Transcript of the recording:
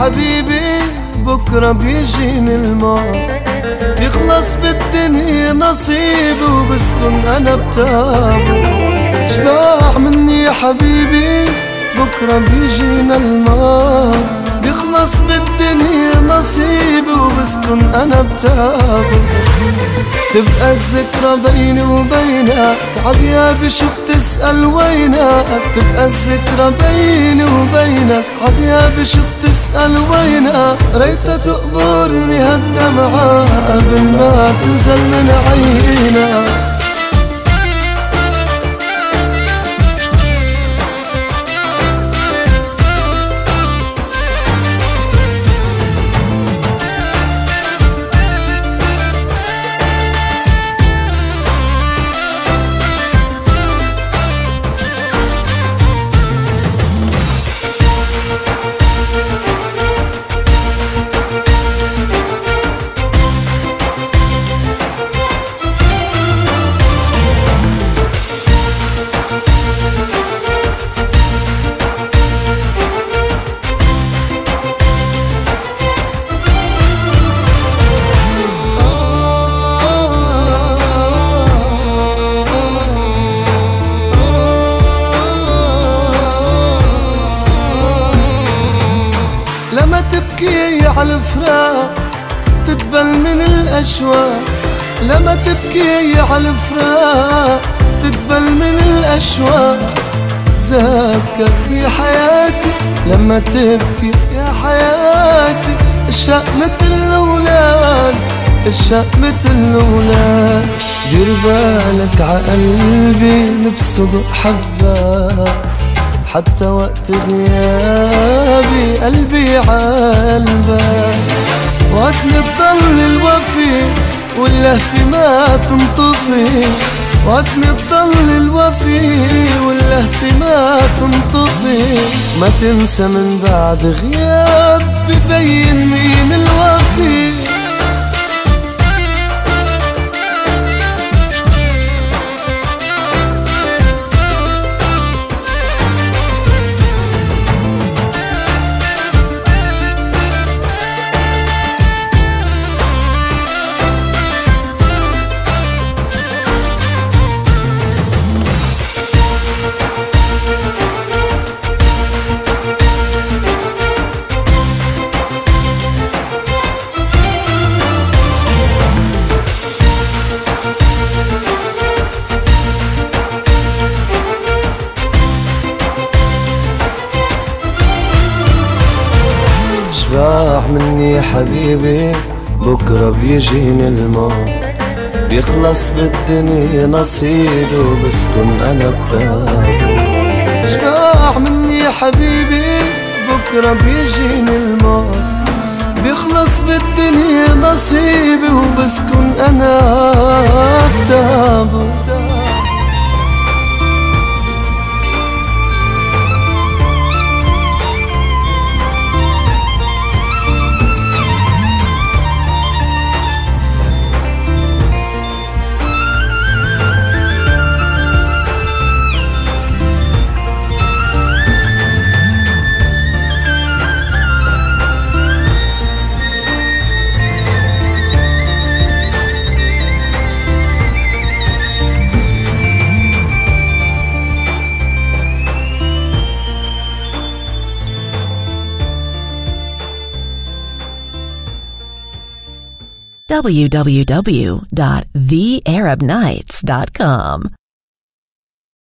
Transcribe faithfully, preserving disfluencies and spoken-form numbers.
حبيبي بكرة بيجيني الموت، بيخلص بالدنيا نصيبي وبسكن أنا بتابه. شباح مني يا حبيبي بكرة بيجينا الموت، بيخلص بالدنيا نصيبي وبسكن أنا بتابه. تبقى الذكرى بيني وبينك عغيابي شو بتسأل وينك، تبقى الذكرى بيني وبينك عغيابي شو بتسأل وينك. ريتها تقبرني هالدمعة قبل ما تنزل من عينك. لما تبكي على الفراق تدبل من الأشواق، لما تبكي على الفراق تدبل من الأشواق. تذكر يا حياتي لما تبكي يا حياتي، الشق مثل الأولاد الشق مثل الأولاد. دير بالك عقلبي نبسط حبات، حتى وقت غيابي قلبي عالبال. وقت نضل الوفي واللهفة ما تنطفي، وقت نضل الوفي واللهفة ما تنطفي. ما تنسى من بعد غياب ببين مين الوفي. شباح مني حبيبي بكرة بيجيني الموت، بيخلص بالدنيا نصيبي وبسكن أنا بتابه. شباح مني حبيبي بكرة بيجيني الموت، بيخلص بالدنيا نصيبي وبسكن أنا بتابه. w w w dot the arab nights dot com